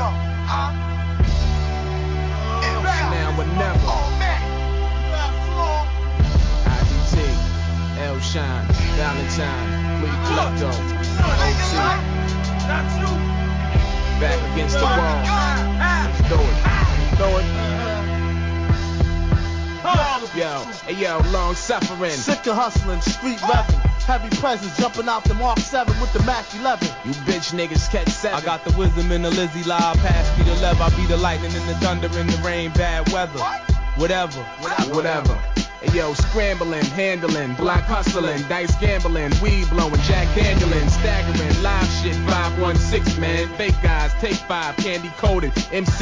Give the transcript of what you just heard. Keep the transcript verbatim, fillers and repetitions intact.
Now or never. I D T, L Shine, Valentine, Fleet Klepto, O T. Back against the wall. Let's do it. Let's do it. Yo, hey yo, long suffering. Sick of hustling, street revving. Heavy presence jumping out the Mark seven with the Mac eleven. You bitch niggas catch seven. I got the wisdom in the Lizzie live. Pass me the lever. I be the lightning in the thunder in the rain. Bad weather. Whatever. Whatever. Whatever. Hey yo, scrambling, handling, block hustling, dice gambling, weed blowing, Jack Danielin, staggering, live shit, five one six man. Fake guys, take five, candy coated, M C.